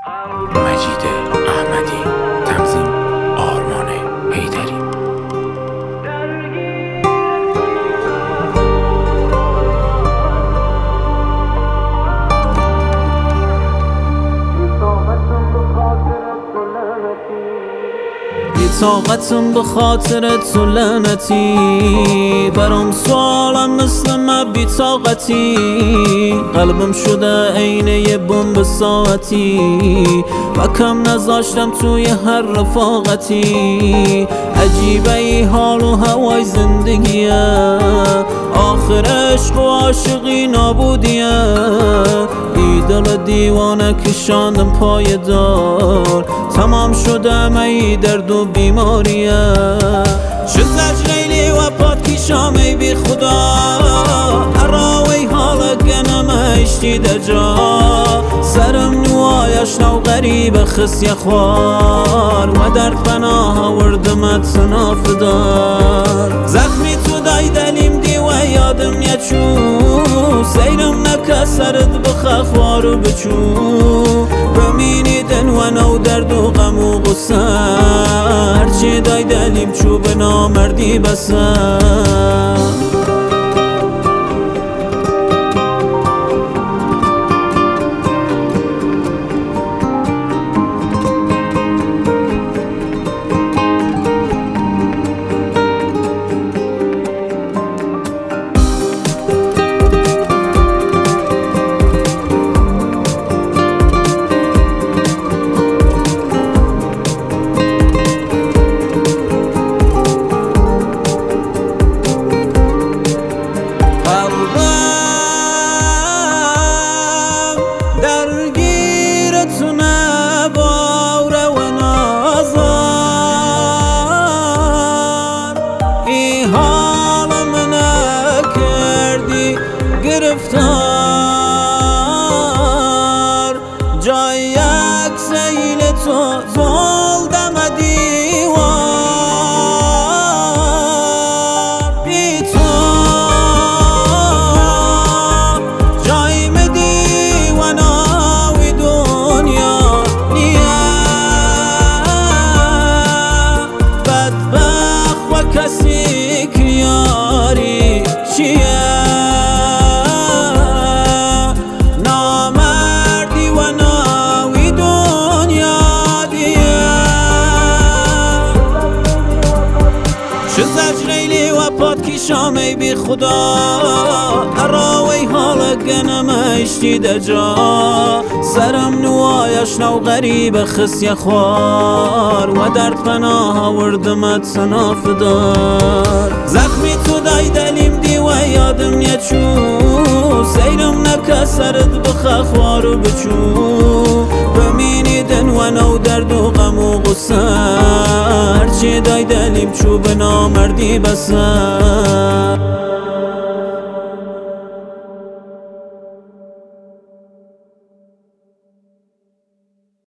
مجید احمدی، تنظیم آرمان حیدری. طاقتم به خاطر تو لعنتی، برام سوالم مثل من بی طاقتی. قلبم شده عین یه بمب ساعتی و کم نذاشتم توی هر رفاقتی. عجیبه ای حال و هوای زندگیه، آخر عشق و عاشقی نابودیه. ای دل دیوانه کشاندم پای دار، تمام شدم ای درد و بیماریه. چه زجریلی و پاد کشام ای بی خدا، اراوی حالا گنم اشتی در جا. سرم نوایش نو غریب خسی خوار و درد پناه وردمت نافدار. زخمی تو دای دلیم دی و یادم نیچو، سیرم نکه سرد بخه خوارو بچو. بمینی دن و نو درد و غم و غصه، هرچی دای دلیم چو به نامردی بسه. گرفتار جای یک سیل تو زلدم دیوار. بی تو جای مدی و ناوی دنیا نیه. بدبخت و کسی که یاری چیه، زجریلی و پاد کشام ای بی خدا. اراوی حالا گنم اشتی در جا، سرم نوایش نو غریب خسی خوار و درد پناه وردمت نافدار. زخمی تو دای دلیم دی و یادم نیچو، سیرم نکه سرد بخه خوارو بچو. بمینی دن و نو درد و غم و غصه، هرچی دای دلیم چو به نامردی بسه.